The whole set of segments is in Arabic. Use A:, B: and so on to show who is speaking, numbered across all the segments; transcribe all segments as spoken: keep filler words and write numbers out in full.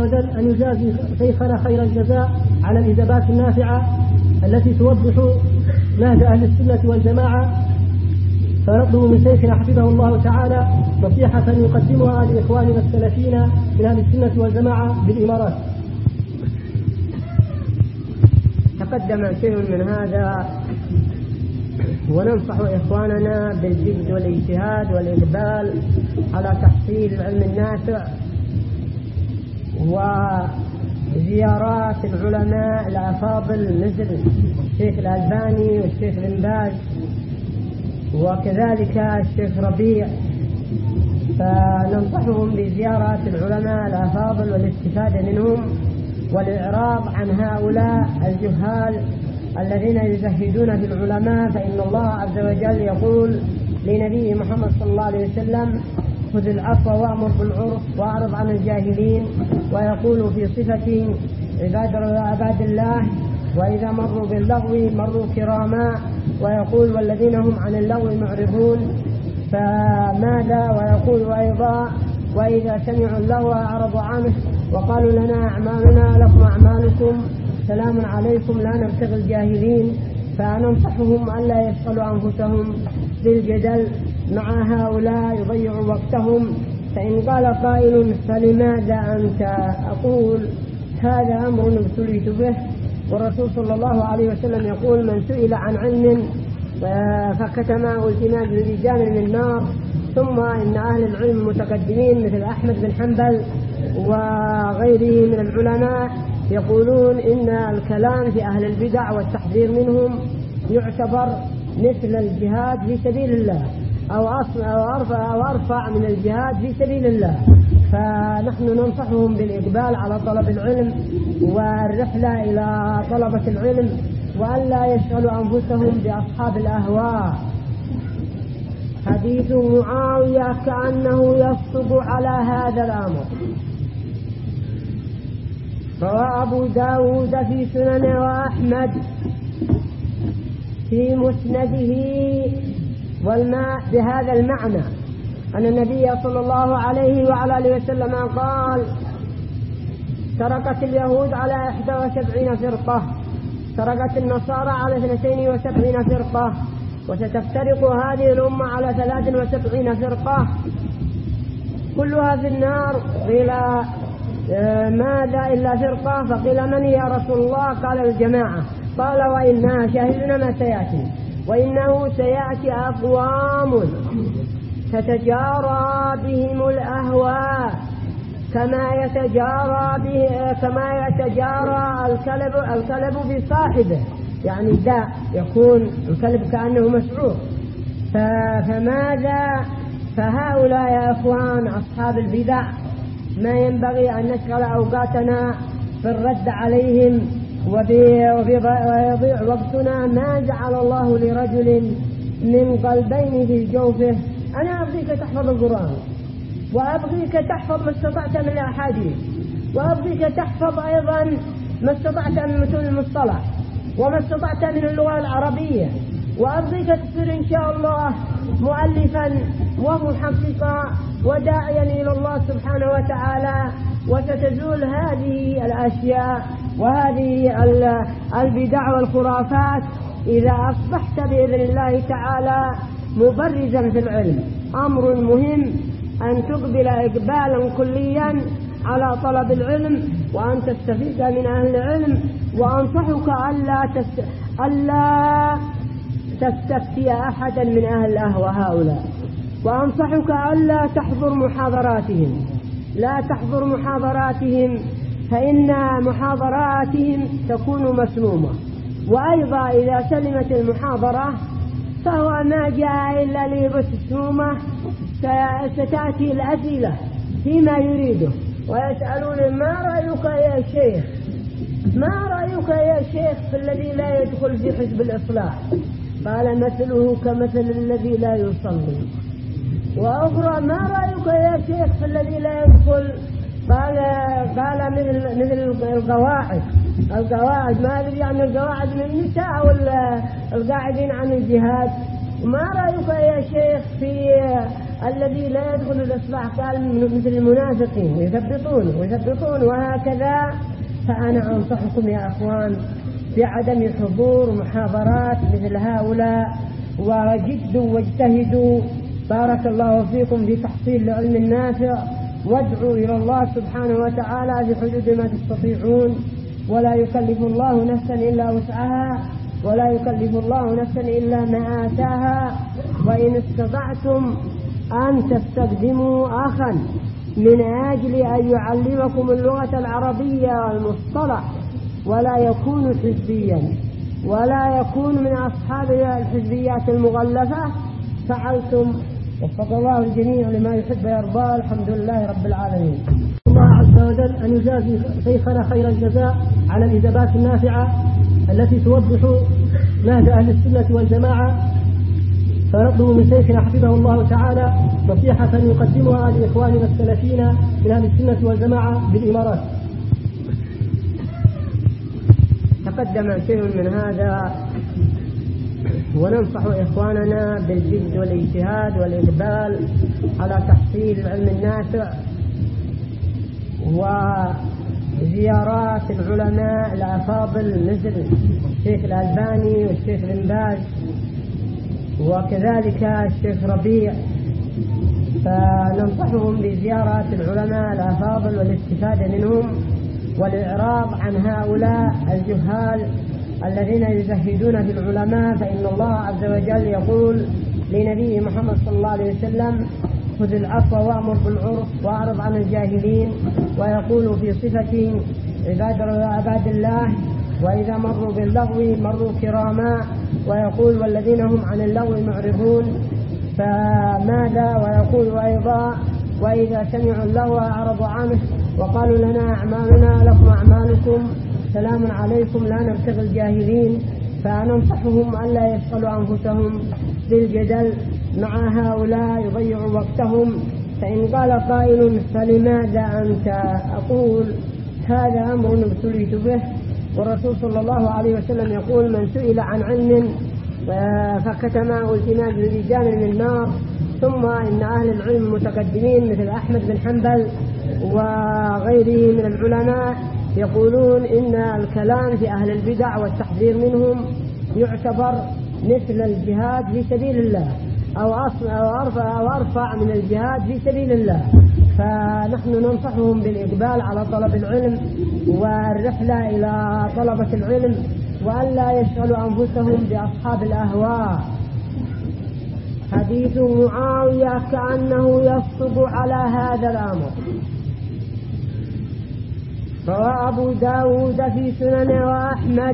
A: وجل أن يجازي شيخنا خير الجزاء على الإجابات النافعة التي توضح نهج أهل السنة والجماعة. فنطلب من شيخنا حفظه الله تعالى نصيحة يقدمها لإخواننا السلفيين من أهل السنة والجماعة بالإمارات.
B: تقدم شيء من هذا، وننصح إخواننا بالجد والاجتهاد والإقبال على تحصيل العلم النافع وزيارات العلماء الأفاضل مثل الشيخ الألباني والشيخ بن باز وكذلك الشيخ ربيع، فننصحهم بزيارة العلماء الأفاضل والاستفادة منهم والإعراض عن هؤلاء الجهال الذين يزهدون في العلماء. فإن الله عز وجل يقول لنبي محمد صلى الله عليه وسلم: خذ العفو وأمر بالعرف وأعرض عن الجاهلين. ويقول في صفة عباد الله: وإذا مروا باللغو مروا كراما. ويقول: والذين هم عن اللغو معرضون. فماذا؟ ويقول أيضا: وإذا سمعوا اللغو أعرضوا عنه وقالوا لنا أعمالنا لكم أعمالكم سلام عليكم لا نبتغي الجاهلين. فننصحهم ألا يشغلوا أنفسهم بالجدل مع هؤلاء يضيعوا وقتهم. فإن قال قائل: فلماذا أنت؟ أقول: هذا أمر ابتليت به، والرسول صلى الله عليه وسلم يقول: من سئل عن علم فكتمه التماس لرجال من النار. ثم إن أهل العلم المتقدمين مثل أحمد بن حنبل وغيره من العلماء يقولون إن الكلام في أهل البدع والتحذير منهم يعتبر مثل الجهاد في سبيل الله أو أرفع, أو أرفع من الجهاد في سبيل الله. فنحن ننصحهم بالإقبال على طلب العلم والرحلة إلى طلبة العلم، وألا يشغلوا أنفسهم بأصحاب الأهواء. حديث معاوية كأنه يصدق على هذا الأمر. روى أبو داود في سننه وأحمد في مسنده والماء بهذا المعنى أن النبي صلى الله عليه وعلى آله وسلم قال: تركت اليهود على إحدى وسبعين فرقة، تركت النصارى على اثنتين وسبعين فرقة، وستفترق هذه الأمة على ثلاث وسبعين فرقة كلها في النار. قيل: ماذا إلا فرقة؟ فقيل: من يا رسول الله؟ قال: الجماعة. قال: وإنها شاهدنا ما سيأتي، وإنه سيأتي أقوام تتجارى بهم الأهواء كما يتجارى به كما يتجارى الكلب الكلب بصاحبه، يعني داء يكون الكلب كأنه مسعور. فماذا؟ فهؤلاء يا أخوان أصحاب البدع ما ينبغي أن نشغل أوقاتنا بالرد عليهم ويضيع وقتنا. ما جعل الله لرجل من قلبين في جوفه. أنا أبغيك تحفظ القرآن، وأبغيك تحفظ ما استطعت من الأحاديث، وأبغيك تحفظ أيضا ما استطعت من متون المصطلح، وما استطعت من اللغة العربية، وأبغيك تصير إن شاء الله مؤلفا ومحققا وداعيا إلى الله سبحانه وتعالى. وستزول هذه الأشياء وهذه البدع والخرافات إذا أصبحت بإذن الله تعالى مبرزا في العلم. أمر مهم أن تقبل إقبالا كليا على طلب العلم وأن تستفيد من أهل العلم. وأنصحك ألا تست... ألا تستفتي أحدا من أهل الأهواء هؤلاء، وأنصحك ألا تحضر محاضراتهم. لا تحضر محاضراتهم، فإن محاضراتهم تكون مسمومة. وأيضا إذا سلمت المحاضرة فهو ما جاء إلا ليبث السمومة. ستأتي الأسئلة فيما يريده ويسألون: ما رأيك يا شيخ؟ ما رأيك يا شيخ في الذي لا يدخل في حزب الإصلاح؟ قال: مثله كمثل الذي لا يصلي. وأخرى: ما رأيك يا شيخ في الذي لا يدخل؟ قال قال مثل مثل القواعد القواعد ما أدري عن القواعد من النساء ولا القاعدين عن الجهاد. ما رأيك يا شيخ في الذي لا يدخل الإصلاح قال مثل المنافقين ويثبطون ويثبطون وهكذا. فأنا أنصحكم يا أخوان بعدم حضور محاضرات مثل هؤلاء، وجدوا واجتهدوا. بارك الله فيكم في تحصيل العلم النافع، وادعوا إلى الله سبحانه وتعالى بحدود ما تستطيعون، ولا يكلف الله نفسا إلا وسعها، ولا يكلف الله نفسا إلا ما آتاها. وإن استطعتم أن تستخدموا أخا من أجل أن يعلمكم اللغة العربية والمصطلح، ولا يكون حزبيا ولا يكون من أصحاب الحزبيات المغلفة، فعلتم. وفق الله الجميع لما يحب ويرضى. الحمد لله رب العالمين.
A: الله عز وجل أن يجازي شيخنا خير الجزاء على الإجابات النافعة التي توضح نهج أهل السنة والجماعة. فنطلب من شيخنا حفظه الله تعالى نصيحة يقدمها لإخواننا السلفيين من أهل السنة والجماعة بالإمارات.
B: تقدم شيء من هذا، وننصح إخواننا بالجد والاجتهاد والإقبال على تحصيل العلم النافع وزيارات العلماء الأفاضل مثل الشيخ الألباني والشيخ بن باز وكذلك الشيخ ربيع. فننصحهم بزيارة العلماء الأفاضل والاستفادة منهم والإعراض عن هؤلاء الجهال الذين يزهدون في العلماء. فإن الله عز وجل يقول لنبيه محمد صلى الله عليه وسلم: خذ العفو وأمر بالعرف وأعرض عن الجاهلين. ويقول في صفة عباد الله: وإذا مروا باللغو مروا كراما. ويقول: والذين هم عن اللغو معرضون. فماذا؟ ويقول أيضا: وإذا سمعوا اللغو أعرضوا عنه وقالوا لنا أعمالنا لكم أعمالكم سلام عليكم لا نبتغي الجاهلين. فننصحهم ألا يشغلوا أنفسهم بالجدل مع هؤلاء يضيعوا وقتهم. فإن قال قائل: فلماذا أنت؟ أقول: هذا أمر ابتليت به، والرسول صلى الله عليه وسلم يقول: من سئل عن علم فكتمه التماس برجال من النار. ثم إن أهل العلم المتقدمين مثل أحمد بن حنبل وغيره من العلماء يقولون إن الكلام في أهل البدع والتحذير منهم يعتبر مثل الجهاد في سبيل الله أو أرفع, أو أرفع من الجهاد في سبيل الله. فنحن ننصحهم بالإقبال على طلب العلم والرحلة إلى طلبة العلم، وألا يشغلوا أنفسهم بأصحاب الأهواء. حديث معاوية كأنه يصدق على هذا الأمر. روى أبو داود في سننه وأحمد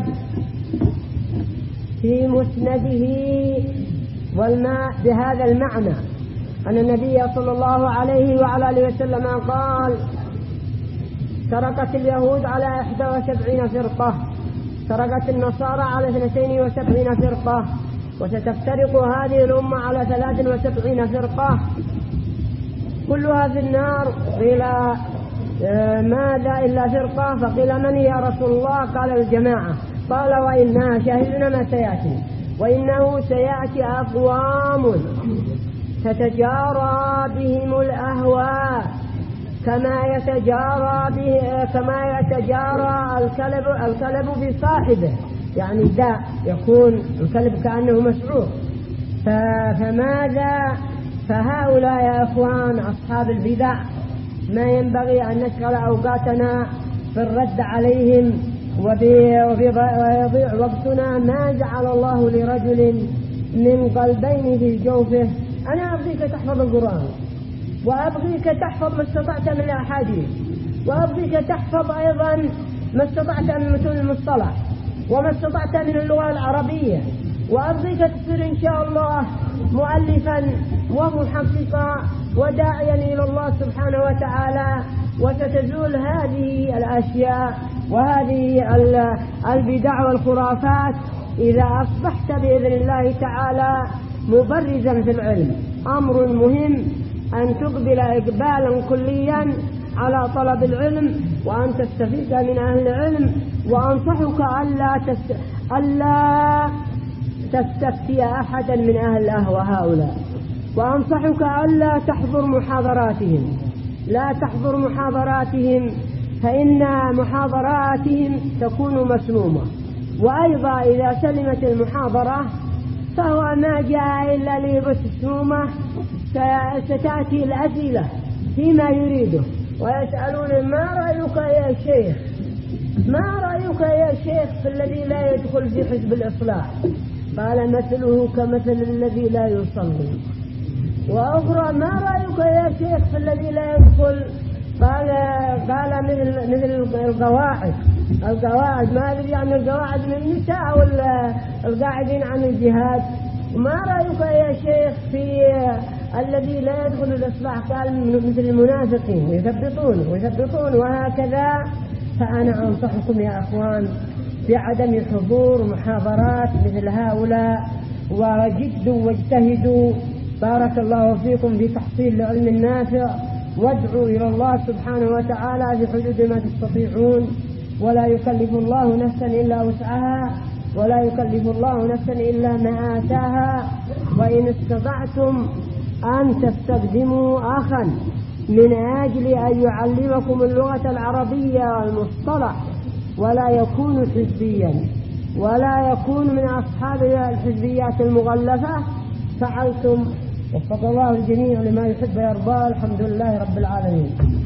B: في مسنده والماء بهذا المعنى أن النبي صلى الله عليه وعلى آله وسلم قال: تركت اليهود على إحدى وسبعين فرقة، تركت النصارى على اثنتين وسبعين فرقة، وستفترق هذه الأمة على ثلاث وسبعين فرقة كلها في النار. قيل: ماذا إلا فرقة؟ فقيل: من يا رسول الله؟ قال: الجماعة. قال: وإنها شاهدنا ما سيأتي، وإنه سيأتي أقوام تتجارى بهم الأهواء كما يتجارى به كما يتجارى الكلب الكلب بصاحبه، يعني داء يكون الكلب كأنه مسعور. فماذا؟ فهؤلاء يا أخوان أصحاب البدع ما ينبغي أن نشغل أوقاتنا في الرد عليهم ويضيع وقتنا. ما جعل الله لرجل من قلبين في جوفه. أنا أبغيك تحفظ القرآن، وأبغيك تحفظ ما استطعت من الأحاديث، وأبغيك تحفظ أيضا ما استطعت من متون المصطلح، وما استطعت من اللغة العربية، وأبغيك تصير إن شاء الله مؤلفا ومحققا وداعيا إلى الله سبحانه وتعالى. وستزول هذه الأشياء وهذه البدع والخرافات إذا أصبحت بإذن الله تعالى مبرزا في العلم. أمر مهم أن تقبل إقبالا كليا على طلب العلم وأن تستفيد من أهل العلم. وأنصحك ألا تست... ألا تستفتي أحدا من أهل الأهواء هؤلاء، وأنصحك ألا تحضر محاضراتهم، لا تحضر محاضراتهم، فإن محاضراتهم تكون مسمومة. وأيضا إذا سلمت المحاضرة فهو ما جاء إلا ليبث السمومة، ستأتي الأسئلة فيما يريده ويسألون ما رأيك يا شيخ، ما رأيك يا شيخ في الذي لا يدخل في حزب الإصلاح؟ قال مثله كمثل الذي لا يصلي. وأخرى ما رأيك يا شيخ في الذي لا يدخل؟ قال قال مثل مثل القواعد القواعد ما أدري يعني القواعد من النساء ولا القاعدين عن الجهاد. وما رأيك يا شيخ في الذي لا يدخل الإصلاح؟ قال مثل المنافقين ويثبطون ويثبطون وهكذا. فأنا أنصحكم يا أخوان بعدم حضور محاضرات مثل هؤلاء، وجدوا واجتهدوا. بارك الله فيكم في تحصيل العلم النافع، وادعوا إلى الله سبحانه وتعالى في حدود ما تستطيعون، ولا يكلف الله نفسا إلا وسعها، ولا يكلف الله نفسا إلا ما آتاها. وإن استطعتم أن تستخدموا أخا من أجل أن يعلمكم اللغة العربية والمصطلح، ولا يكون حزبيا ولا يكون من أصحاب الحزبيات المغلفة، فعلتم. وفق الله الجميع لما يحب ويرضى. الحمد لله رب العالمين.